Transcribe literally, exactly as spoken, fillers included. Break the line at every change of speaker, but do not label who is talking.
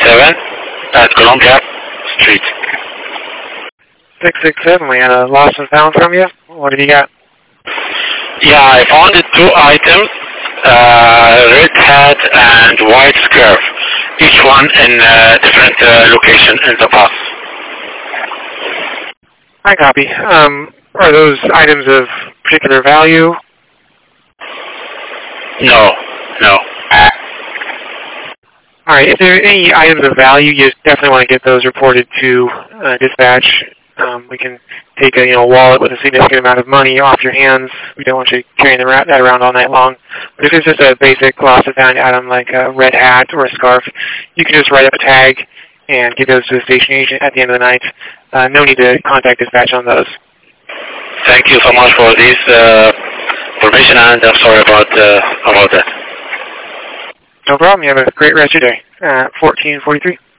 seven at Columbia Street.
six six seven, we had a lost and found from you. What have you got?
Yeah, I found two items, uh, red hat and white scarf, each one in a different uh, location in the bus.
I copy. Um, are those items of particular value?
No, no.
All right, if there are any items of value, you definitely want to get those reported to uh, dispatch. Um, we can take a you know wallet with a significant amount of money off your hands. We don't want you carrying that around all night long. But if it's just a basic lost and found item like a red hat or a scarf, you can just write up a tag and give those to the station agent at the end of the night. Uh, no need to contact dispatch on those.
Thank you so much for this uh, information, and I'm sorry about uh, about that.
No problem. You have a great rest of your day. Uh, fourteen forty-three.